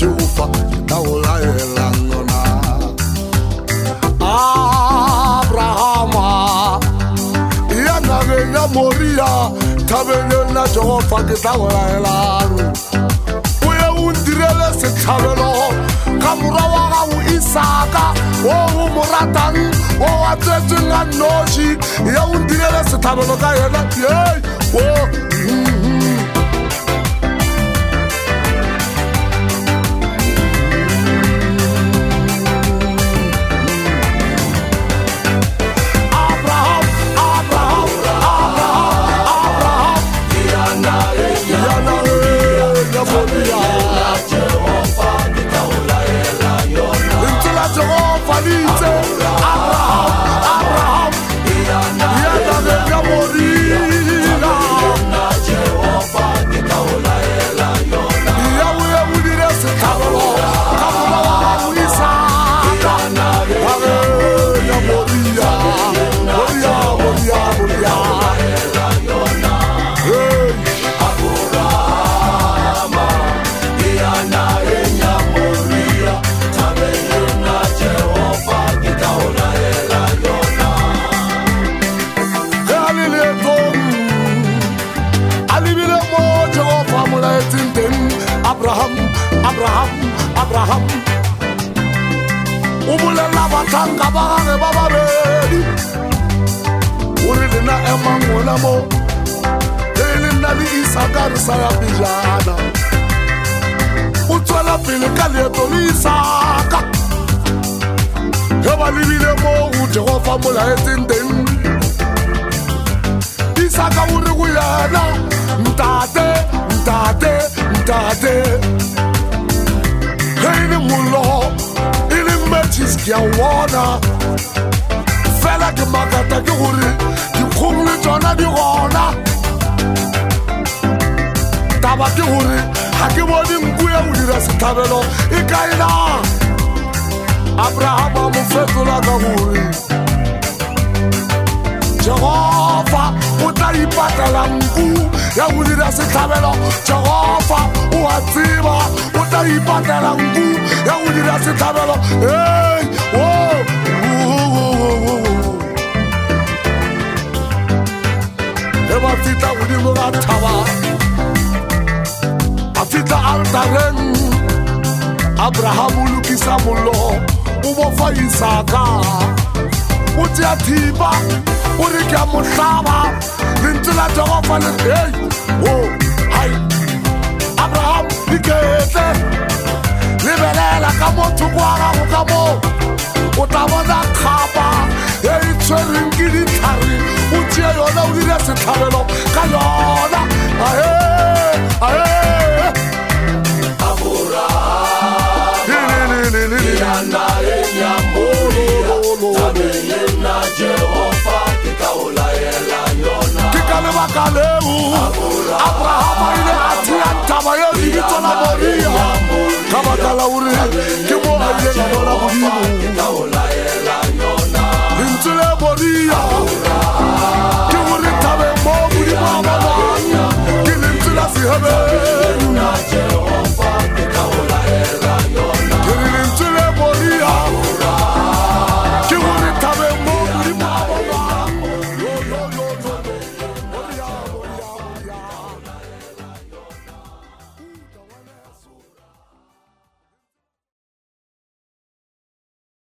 Jehova ka o laela yona. Abrahama ya nageng ya Moria thabeng yona Jehova ke tla o laela. O ye o ndirele setlhabelo ka mora wa gago Isaka o mo ratang o a tsetseng a noši ya o ndirele setlhabelo ka yena. Abraham ubulela batanga bagane bababedi uri lena emangona mo lena li Isaka re sa ya bijana utswela pele ka leeto le Isaka ge ba lebile mo go Jehova molaetseng teng. Isaka o re go yena ntate Heine mulo ili metis kia wana fela ke makata ke gore di khumle tsona di gona taba ke gore ha ke bone nku ya o dira setlhabelo e kaina. Abraham mo fetola ka gore Jehova o tla ipatela nku ya go dira setlhabelo. Jehova o a tseba o tla ipatela nku ya go dira setlhabelo. E ba fita godimo ga thaba a fita altareng. Abraham o lokisa mollo o bofa Isaka o tšea thipa o re ke a mo hlaba lentswe la Jehova le hai Abraham diketle lebelela ka motho kwa gago ka mo o tla bona kgapa e tshwereng ke dithari o tšea yona o dira setlhabelo ka yona. Abraham ile atia taba yo libito na Moria kama kala uri ke mo ile na Moria Intule Moria